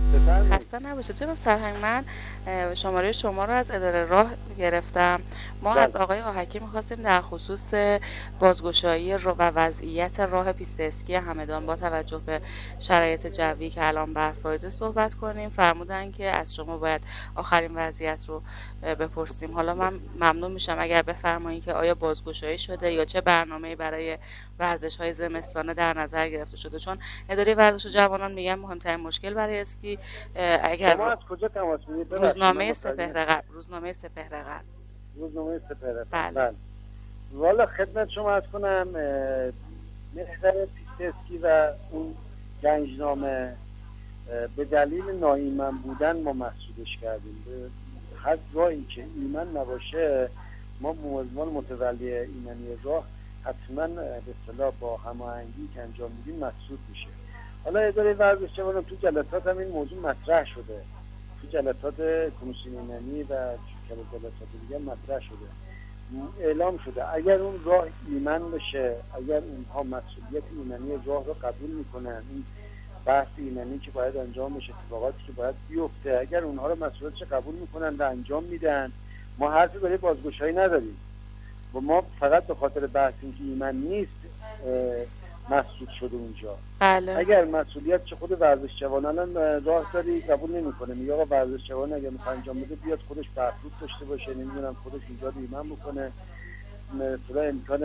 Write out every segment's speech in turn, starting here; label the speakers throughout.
Speaker 1: بفرمایید.
Speaker 2: خسته نباشید جناب سرهنگ. من شماره شما رو از اداره راه گرفتم. ما
Speaker 1: بله.
Speaker 2: از آقای آهکی می‌خواستیم در خصوص بازگشایی و وضعیت راه پیست اسکی همدان با توجه به شرایط جوی که الان برف صحبت کنیم. فرمودن که از شما باید آخرین وضعیت رو بپرسیم. حالا من ممنون میشم اگر بفرمایید که آیا بازگشایی شده یا چه برنامه‌ای برای ورزش‌های زمستانه در نظر گرفته شده، چون اداره ورزش جوانان میگن مهمترین مشکل برای اسکی
Speaker 1: شما
Speaker 2: اگر
Speaker 1: از کجا تماس میگیرید؟ ببخشید من
Speaker 2: روزنامه
Speaker 1: متوجه
Speaker 2: سپهر
Speaker 1: نشدم.
Speaker 2: غرب روزنامه سپهر غرب.
Speaker 1: روزنامه سپهر.
Speaker 2: بله
Speaker 1: بله. والا خدمت شما عرض کنم محور پیست اسکی و اون گنجنامه به دلیل ناایمن بودن ما محسوبش کردیم. به هر جایی که ایمن نباشه ما به عنوان متولی ایمنی راه حتما به اصطلاح با هماهنگی که انجام میدیم محسوب میشه. حالا اداره ورزش جوانان تو جلسات هم این موضوع مطرح شده، تو جلسات کمیسیون ایمنی و جلسات دیگه مطرح شده، اعلام شده اگر اون راه ایمن بشه، اگر اونها مسئولیت ایمنی راه رو قبول میکنن، این بحث ایمنی که باید انجام بشه، اتفاقاتی که باید بیفته، اگر اونها رو مسئولیتش قبول میکنن و انجام میدن، ما حرفی برای بازگشایی نداریم. و ما فقط به خاطر بحث اینکه ایمن نیست مسئول شده اونجا.
Speaker 2: بله
Speaker 1: اگر مسئولیت چه خود ورزش جوانان هم راهداری قبول نمیکنه، میگه آقا ورزش جوان اگر میخواد انجام بده بیاد خودش برخورد داشته باشه، نمیدونم خودش اینجا رو ایمن بکنه، مثلا امکان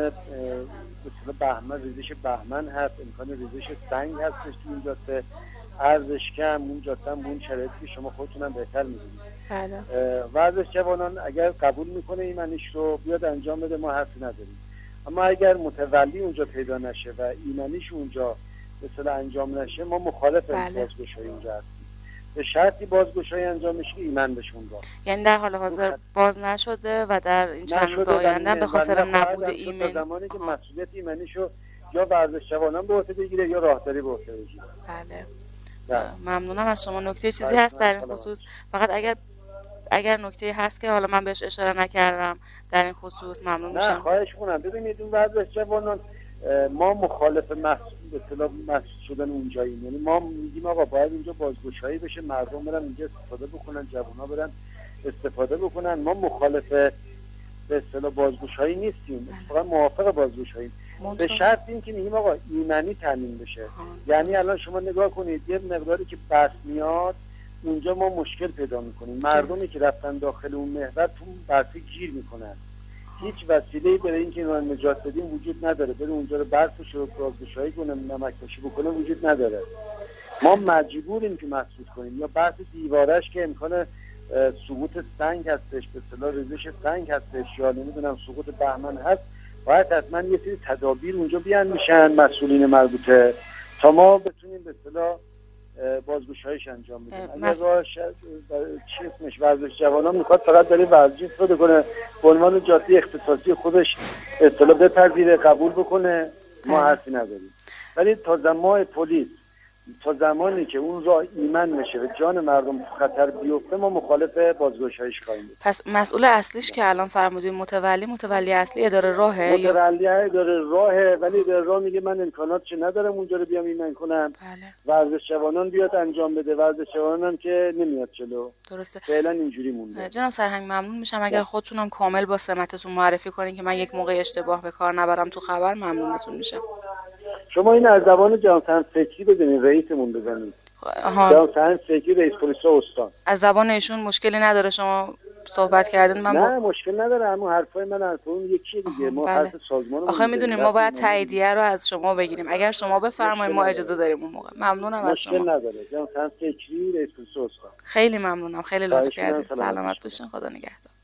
Speaker 1: مثلا بهمن، ریزش بهمن هست، امکان ریزش سنگ هستش تو این جاده، ارزش کم اون جاده هم اون شرایطی که شما خودتون هم بهتر میدونید.
Speaker 2: بله
Speaker 1: ورزش جوانان اگر قبول میکنه ایمنیش رو بیاد انجام بده، ما حرفی نداریم. اما اگر متولی اونجا پیدا نشه و ایمنیش اونجا مثلا انجام نشه، ما مخالف
Speaker 2: بله.
Speaker 1: بازگشایی اونجا هستیم. به شرطی بازگشایی انجام میشه که ایمن بشه اون راه.
Speaker 2: یعنی در حال حاضر باز نشده و در این چند روز
Speaker 1: نشده
Speaker 2: آینده به
Speaker 1: و
Speaker 2: خاطر
Speaker 1: نخواهد
Speaker 2: نبود
Speaker 1: هم شد تا
Speaker 2: ایمن.
Speaker 1: زمانی که
Speaker 2: آها.
Speaker 1: مسئولیت ایمنیشو یا ورزش جوانان به عهده بگیره یا راهداری به عهده بگیره.
Speaker 2: بله
Speaker 1: بله.
Speaker 2: ممنونم از شما. نکته چیزی
Speaker 1: خواهش
Speaker 2: هست
Speaker 1: می‌کنم.
Speaker 2: در این
Speaker 1: سلام.
Speaker 2: خصوص؟ فقط اگر نکته هست که حالا من بهش اشاره نکردم در این خصوص ممنون
Speaker 1: نه
Speaker 2: میشم.
Speaker 1: خواهش کنم. ببینید اون ورزش جوانان ما مخالف مسئول شدن اونجاییم. یعنی ما میگیم آقا باید اینجا بازگشایی بشه، مردم برن اینجا استفاده بکنن، جوونا برن استفاده بکنن. ما مخالف به اصطلاح بازگشایی نیستیم، اتفاقا موافق بازگشاییم، به شرط اینکه میگیم آقا ایمنی تامین بشه. یعنی الان شما نگاه کنید یه مقداری که بس میاد اونجا ما مشکل پیدا میکنیم، مردمی که رفتن داخل اون محور تو برفی گیر میکنن، هیچ وسیله‌ای برای اینکه اینا رو نجات بدیم وجود نداره، بره اونجا رو برفش رو بازگشایی کنه، نمک‌پاشی بکنه وجود نداره. ما مجبوریم که مسدود کنیم. یا بحث دیوارش که امکان سقوط سنگ هستش، به اصطلاح ریزش سنگ هستش، یا نمیدونم سقوط بهمن هست، باید حتما یه سری تدابیر اونجا بیان میشن مسئولین مربوطه تا ما بتونیم به اصطلاح بازگشاییش انجام بدیم. اگر راهش چی اسمش ورزش جوانان میخواد فقط برای ورزشی استفاده کنه، به عنوان جاده اختصاصی خودش اصطلاح بپذیره، قبول بکنه، ما حرفی نداریم. ولی تا زمان پلیس، تا زمانی که اون راه ایمن میشه و جان مردم تو خطر بیفته، ما مخالف بازگشاییش خواهیم بود.
Speaker 2: پس مسئول اصلیش که الان فرمودین متولی اصلی اداره راهه؟
Speaker 1: متولی اداره راهه، ولی اداره راه میگه من امکاناتش ندارم اونجا رو بیام ایمن کنم.
Speaker 2: بله.
Speaker 1: ورزش جوانان بیاد انجام بده، ورزش جوانان هم که نمیاد جلو.
Speaker 2: درسته.
Speaker 1: فعلا اینجوری مونده.
Speaker 2: جناب سرهنگ ممنون میشم اگر خودتونم کامل با سمتتون معرفی کنین که من یک موقع اشتباه به کار نبرم تو خبر، ممنونتون میشم.
Speaker 1: شما این از زبان جهان فکری بزنید، رئیسمون بزنید. جهان فکری، رئیس پلیس استان.
Speaker 2: از زبان ایشون مشکلی نداره شما صحبت کردین؟ من
Speaker 1: نه مشکل نداره، اما حرفای من حرفای یکیه دیگه. ما
Speaker 2: بله.
Speaker 1: حرف سازمانمون.
Speaker 2: آخه میدونیم ما باید تاییدیه رو از شما بگیریم، اگر شما بفرمایید ما اجازه داریم اون موقع. ممنونم از شما.
Speaker 1: مشکل نداره. جهان فکری، رئیس پلیس استان.
Speaker 2: خیلی ممنونم، خیلی لطف کردید. سلامت باشین، خدا نگهدار.